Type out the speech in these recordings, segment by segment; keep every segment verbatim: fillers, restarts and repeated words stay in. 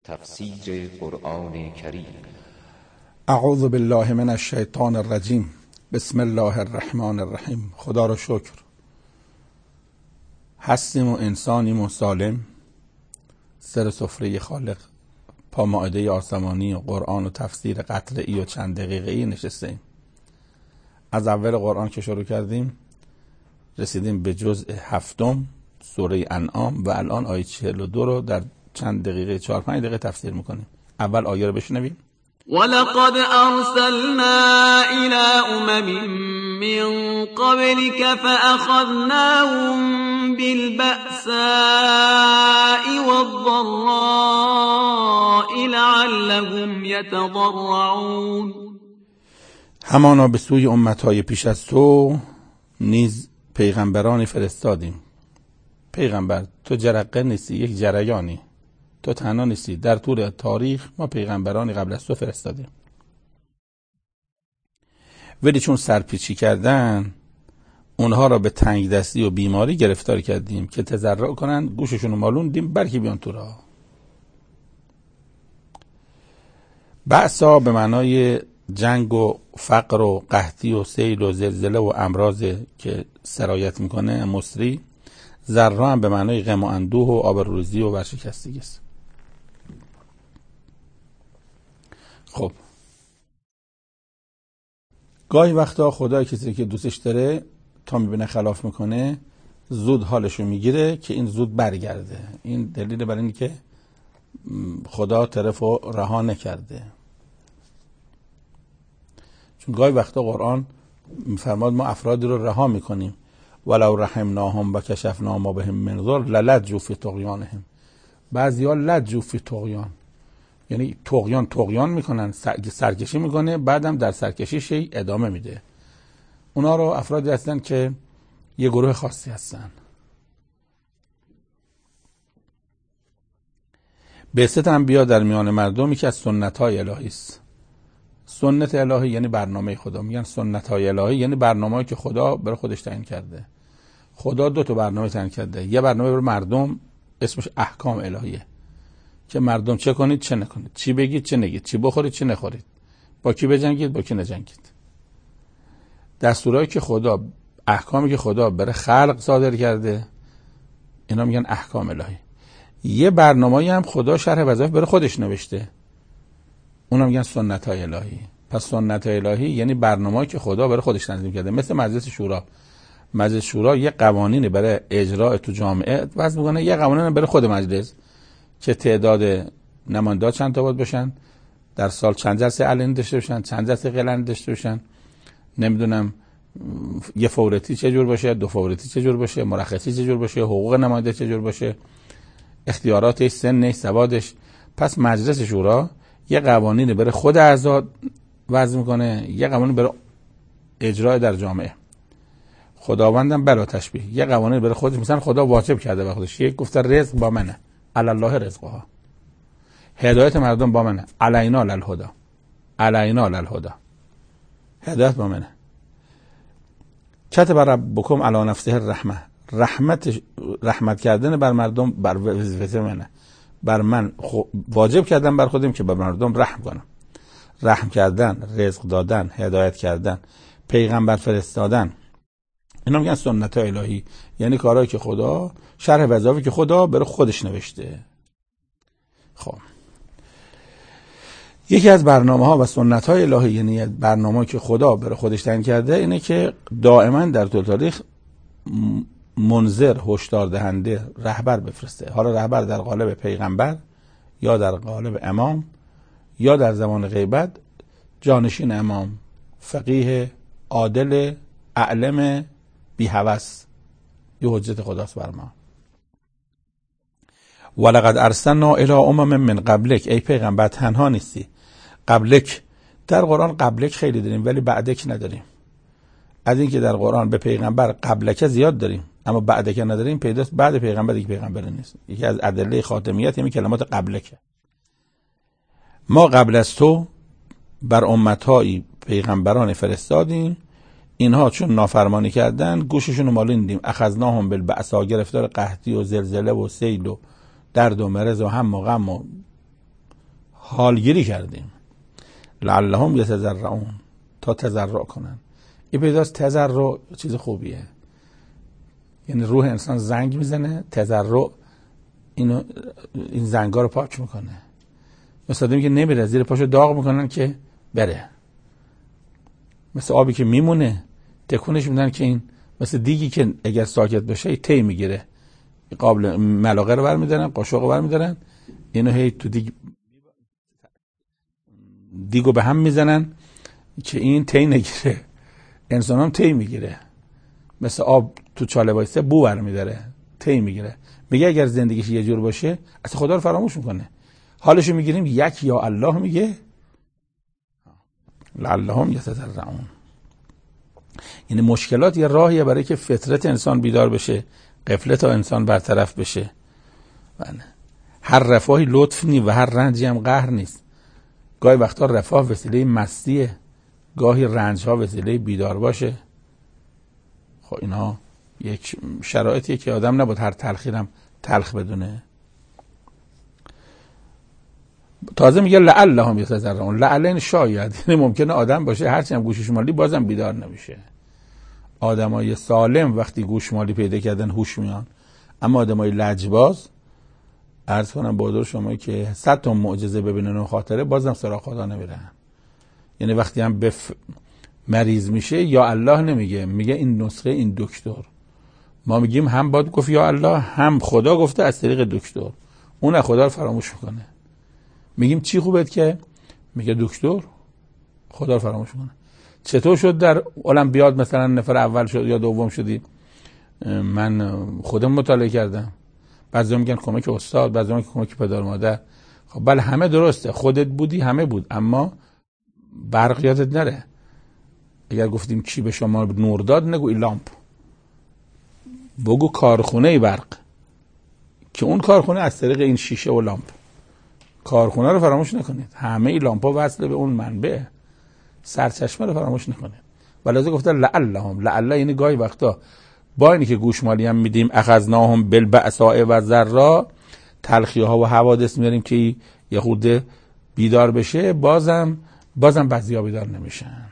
تفسیر قرآن کریم. اعوذ بالله من الشیطان الرجیم. بسم الله الرحمن الرحیم. خدا رو شکر هستیم و انسانیم و سالم، سر سفره خالق پا مائده آسمانی و قرآن و تفسیر قطعی و چند دقیقه‌ای نشسته ایم. از اول قرآن که شروع کردیم رسیدیم به جزء هفتم سوره انعام و الان آیه چهل و دو رو در چند دقیقه چهار پنج دقیقه تفسیر میکنیم. اول آیه رو بشنویم. ولقد ارسلنا الى امم من قبلك فاخذناهم بالبأساء والضراء لعلهم يتضرعون. همانا به سوی امتهای پیش از تو نیز پیغمبرانی فرستادیم. پیغمبر تو جرقه نیستی، یک جریانی، تو تنها نیستی. در طول تاریخ ما پیغمبرانی قبل از تو فرستادیم، ولی چون سرپیچی کردن اونها را به تنگ دستی و بیماری گرفتار کردیم که تضرع کنن، گوششون رو مالوندیم برکی بیان تو راه. بأسا به معنای جنگ و فقر و قحطی و سیل و زلزله و امراض که سرایت میکنه مصری. ضرا هم به معنای غم و اندوه و آبروریزی و ورشکستگی است. خب گاهی وقتا خدا کسی که دوستش داره تا میبینه خلاف میکنه زود حالشو میگیره که این زود برگرده. این دلیل بر اینه که خدا طرفو رها نکرده. چون گاهی وقتا قرآن میفرماد ما افرادی رو رها میکنیم، ولو رحمناهم و کشفنا ما بهم من ضر للجوا فی طغیانهم. بعضیا لجوا فی طغیان، یعنی طغیان طغیان میکنن، سرکشی میکنه، بعدم در سرکشیش ادامه میده. اونا رو افرادی هستن که یه گروه خاصی هستن. بعثت انبیا در میان مردمی که از سنت های الهی است. سنت الهی یعنی برنامه خدا. میگن سنت های الهی یعنی برنامه‌ای که خدا برای خودش تعیین کرده. خدا دو تا برنامه تعیین کرده. یه برنامه برای مردم اسمش احکام الهیه که مردم چه کنید چه نکنید، چی بگید چه نگید، چی بخورید چه نخورید، با کی بجنگید با کی نجنگید. دستورایی که خدا، احکامی که خدا برای خلق صادر کرده، اینا میگن احکام الهی. یه برنامه‌ای هم خدا شرح وظایف برای خودش نوشته، اونا میگن سنت های الهی. پس سنت های الهی یعنی برنامه‌ای که خدا برای خودش تنظیم کرده. مثل مجلس شورا. مجلس شورا یه قوانینی برای اجرا تو جامعه وضع میکنه، یه قوانینی برای خود مجلس که تعداد نماینده چند تا باید باشن، در سال چند جلسه علنی داشته باشن، چند جلسه غیرعلنی داشته باشن، نمیدونم یه فورتی چه جور باشه، دو فورتی چه جور باشه، مرخصی چه جور باشه، حقوق نماینده چه جور باشه، اختیاراتش، سنش، سوادش. پس مجلس شورا یه قوانینی برای خود اعضا وضع میکنه، یه قوانین برای اجرا در جامعه. خداوندم بلا تشبیه یه قوانین برای خودش، مثلا خدا واجب کرده به خودش، یک گفته رزق با منه، علی الله رزقها، هدایت مردم با منه، علینا للهدی، علینا للهدی، هدایت با منه. کتب ربکم علی نفسه الرحمه، رحمت رحمت کردن بر مردم بر وظیفه منه، بر من واجب کردن بر خودم که بر مردم رحم کنم. رحم کردن، رزق دادن، هدایت کردن، پیغمبر فرستادن، اینا میگن سنت الهی، یعنی کارهایی که خدا، شرح وظایفی که خدا برای خودش نوشته. خب یکی از برنامه ها و سنت های الهی، یعنی برنامه‌ای که خدا برای خودش تعیین کرده، اینه که دائما در طول تاریخ منذر، هشدار دهنده، رهبر بفرسته. حالا رهبر در قالب پیغمبر یا در قالب امام یا در زمان غیبت جانشین امام، فقیه، عادل، اعلم، بی هوس، یه حجت خداست بر ما. ولقد ارسلنا الی امم من قبلک، ای پیغمبر تنها نیستی. قبلک در قرآن قبلک خیلی داریم ولی بعدک نداریم. از این که در قرآن به پیغمبر قبلک زیاد داریم اما بعدک نداریم، پیداست بعد پیغمبر دیگه پیغمبر نیست. یکی از ادله خاتمیت همین کلمات قبلک. ما قبل از تو بر امت‌های پیغمبران فرستادیم، اینها چون نافرمانی کردن گوششون رو مالوندیم. اخذناهم بالبأساء، گرفتار قحطی و زلزله و سیل و درد و مرض و هم و غم و حالگیری کردیم. لعلهم یتضرعون، تا تضرع کنن. این پیداست تضرع چیز خوبیه، یعنی روح انسان زنگ میزنه، تضرع اینو این زنگا رو پاک میکنه. مثلا آدمی که نمیره زیر پاشو داغ میکنن که بره، مثل آبی که میمونه تکونش میدن که این، مثل دیگی که اگر ساکت بشه تی میگیره، قابل ملاقه رو برمیدارن، قاشق رو برمیدارن، اینو هی تو دیگ دیگو به هم میزنن که این تی نگیره. انسان هم تی میگیره، مثل آب تو چاله وایسته بو برمیداره، تی میگیره. میگه اگر زندگیش یه جور باشه اصلا خدا رو فراموش میکنه. حالشو میگیریم یک یا الله میگه لعلهم یتضرعون. یعنی مشکلات یه راهیه برای که فطرت انسان بیدار بشه، غفلت انسان برطرف بشه. بله. هر رفاهی لطف نی و هر رنجی هم قهر نیست. گاهی وقتا رفاه وسیله مستیه، گاهی رنج ها وسیله بیدار باشه. خب اینا یک شرایطیه که آدم نباید هر تلخیرم تلخ بدونه. تازه میگه لعلهم یتضرعون. لعل این شاید، یعنی ممکنه آدم باشه هرچی هم گوشش مالی بازم بیدار نمیشه. آدمای سالم وقتی گوش مالی پیدا کردن هوش میان، اما آدمای لجباز عرض کنم بادر شما که صد تا معجزه ببینن و خاطره بازم سراغ خدا نمیرن. یعنی وقتی هم بف... مریض میشه یا الله نمیگه، میگه این نسخه این دکتر. ما میگیم هم باید گفت یا الله، هم خدا گفته از طریق دکتر. اون خدا رو فراموش میکنه. میگیم چی خوبه که میگه دکتر، خدا رو فراموش میکنه. چطور شد در المپیاد مثلا نفر اول شد یا دوم شدی؟ من خودم مطالعه کردم. بعضی میگن کمک استاد، بعضی میگن کمک پدر مادر. خب بله همه درسته، خودت بودی همه بود، اما برق یادت نره. اگر گفتیم کی به شما نور داد نگو این لامپ، بگو کارخونه برق، که اون کارخونه از طریق این شیشه و لامپ. کارخونه رو فراموش نکنید، همه این لامپا وصل به اون منبع، سرچشمه رو فراموش نکنید. ولذا گفتن لعلهم، لعل یعنی گاهی وقتا با اینی که گوشمالی هم میدیم اخذناهم بالبأساء و ضراء، تلخی ها و حوادث میاریم که یه خورده بیدار بشه، بازم بازم بعضیا بیدار نمیشن.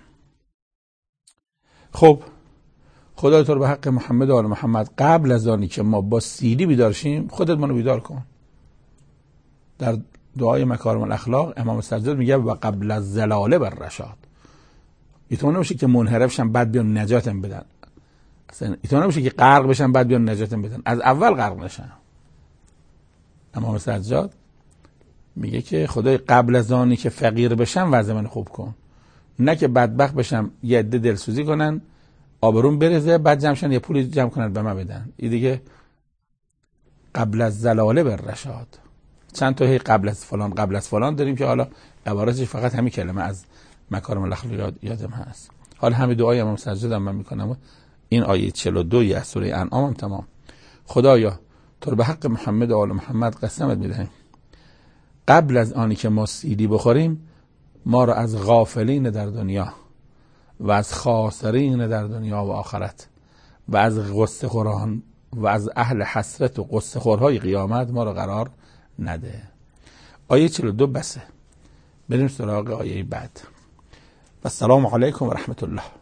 خب خدای تو رو به حق محمد و آل محمد قبل از آنی که ما با سیدی بیدار شیم خودت منو بیدار کن. در دعای مکارم الاخلاق امام سجاد میگه و قبل از زلاله بر رشاد. ایتون نمیشه که منحرف شن بعد بیان نجاتم بدن. اصلا ایتون نمیشه که غرق بشن بعد بیان نجاتم بدن، از اول غرق نشن. امام سجاد میگه که خدای قبل از آنی که فقیر بشم وضع من خوب کن، نه که بدبخت بشم یه عده دلسوزی کنن آبروم برزه بعد جمعشن یه پولی جمع کنن به من بدن. این دیگه قبل از زلاله بر رشاد. چند تا هی قبل از فلان قبل از فلان داریم که حالا عبارتش فقط همین کلمه از مکارم الاخلاق یاد یادم هست. حالا همین دعای امام سجاد هم من میکنم. این آیه چهل و دو از سوره انعام هم تمام. خدایا تو رو به حق محمد و آل محمد قسمت میدهیم قبل از آنی که ما سیدی بخوریم ما رو از غافلین در دنیا و از خاسرین در دنیا و آخرت و از غصه خوران و از اهل حسرت و غصه خورهای قیامت ما رو قرار نده. آیه چهل و دو بسه. بریم سراغ آیه بعد. و السلام علیکم و رحمت الله.